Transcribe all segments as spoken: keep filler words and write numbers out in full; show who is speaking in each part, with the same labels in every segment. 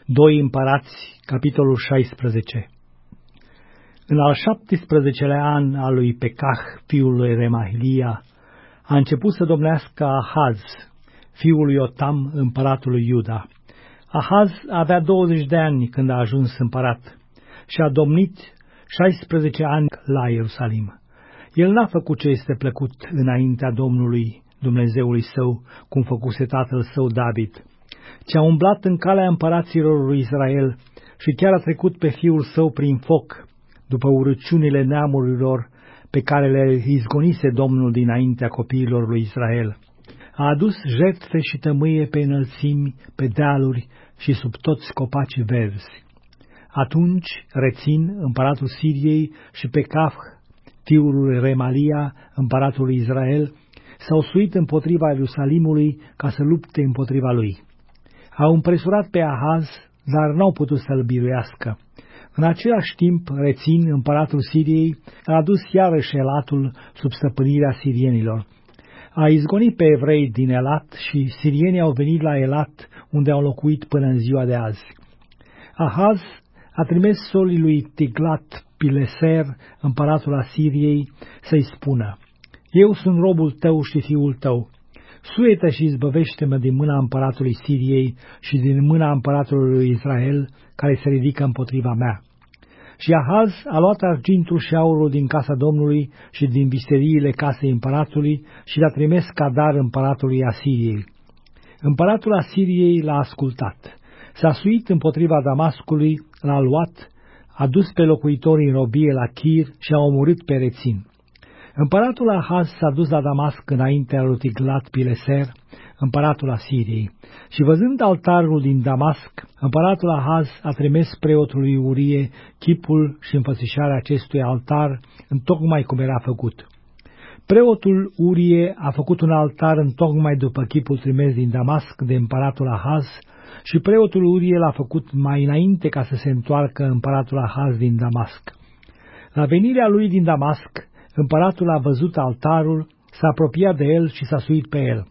Speaker 1: doi Împărați, capitolul șaisprezece. În al șaptesprezecelea an al lui Pecah, fiul lui Remalia, a început să domnească Ahaz, fiul lui Iotam, împăratul lui Iuda. Ahaz avea douăzeci de ani când a ajuns împărat și a domnit șaisprezece ani la Ierusalim. El n-a făcut ce este plăcut înaintea Domnului Dumnezeului său, cum făcuse tatăl său David, ci a umblat în calea împăraților lui Israel și chiar a trecut pe fiul său prin foc, după urăciunile neamurilor pe care le izgonise Domnul dinaintea copiilor lui Israel. A adus jertfe și tămâie pe înălțimi, pe dealuri și sub toți copacii verzi. Atunci Rețin, împăratul Siriei, și Pecah, fiul lui Remalia, împăratul lui Israel, s-au suit împotriva Ierusalimului ca să lupte împotriva lui. Au împresurat pe Ahaz, dar n-au putut să-l biruiască. În același timp, Rețin, împăratul Siriei, a adus iarăși Elatul sub stăpânirea sirienilor. A izgonit pe evrei din Elat și sirienii au venit la Elat, unde au locuit până în ziua de azi. Ahaz a trimis solii lui Tiglat-Pileser, împăratul Asiriei, să-i spună: Eu sunt robul tău și fiul tău. Suietă și izbăvește-mă din mâna împăratului Siriei și din mâna împăratului lui Israel, care se ridică împotriva mea. Și Ahaz a luat argintul și aurul din casa Domnului și din visteriile casei împăratului și l-a trimis ca dar împăratului Asiriei. Împăratul Asiriei l-a ascultat. S-a suit împotriva Damascului, l-a luat, a dus pe locuitorii în robie la Chir și a omorât pe Rețin. Împăratul Ahaz s-a dus la Damasc înaintea lui Tiglat-Pileser, împăratul Asiriei, și văzând altarul din Damasc, împăratul Ahaz a trimis preotului Urie chipul și înfățișarea acestui altar, întocmai cum era făcut. Preotul Urie a făcut un altar întocmai după chipul trimis din Damasc de împăratul Ahaz, și preotul Urie l-a făcut mai înainte ca să se întoarcă împăratul Ahaz din Damasc. La venirea lui din Damasc, împăratul a văzut altarul, s-a apropiat de el și s-a suit pe el.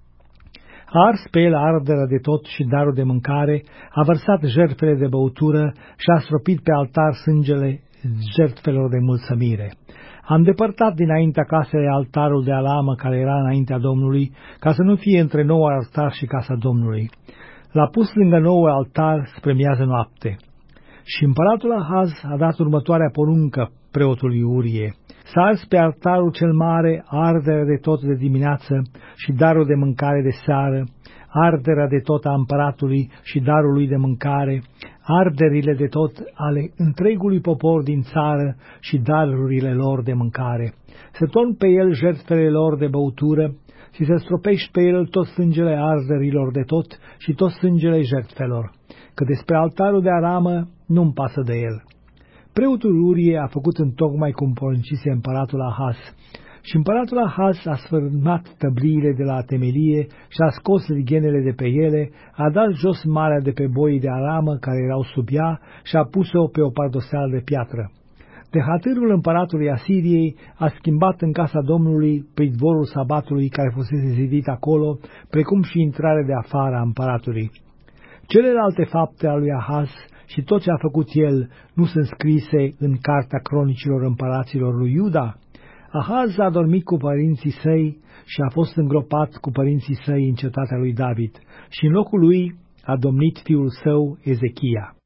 Speaker 1: A ars pe el arderea de tot și darul de mâncare, a vărsat jertfele de băutură și a stropit pe altar sângele jertfelor de mulțămire. A îndepărtat dinaintea casei altarul de alamă care era înaintea Domnului, ca să nu fie între nou altar și casa Domnului. L-a pus lângă nou altar spre miază noapte. Și împăratul Ahaz a dat următoarea poruncă preotului Urie: S-a ars pe altarul cel mare arderea de tot de dimineață și darul de mâncare de seară, arderea de tot a împăratului și darul lui de mâncare, arderile de tot ale întregului popor din țară și darurile lor de mâncare. Se torn pe el jertfele lor de băutură și se stropește pe el tot sângele arderilor de tot și tot sângele jertfelor, că despre altarul de aramă nu-mi pasă de el. Preotul Urie a făcut întocmai cum poruncise împăratul Ahaz. Și împăratul Ahaz a sfârmat tăbliile de la temelie și a scos lighenele de pe ele, a dat jos marea de pe boii de aramă care erau sub ea și a pus-o pe o pardoseală de piatră. De hatârul împăratului Asiriei a schimbat în casa Domnului pridvorul sabatului care fusese zidit acolo, precum și intrarea de afară a împăratului. Celelalte fapte ale lui Ahaz și tot ce a făcut el nu sunt scrise în cartea cronicilor împăraților lui Iuda? Ahaz a dormit cu părinții săi și a fost îngropat cu părinții săi în cetatea lui David și în locul lui a domnit fiul său Ezechia.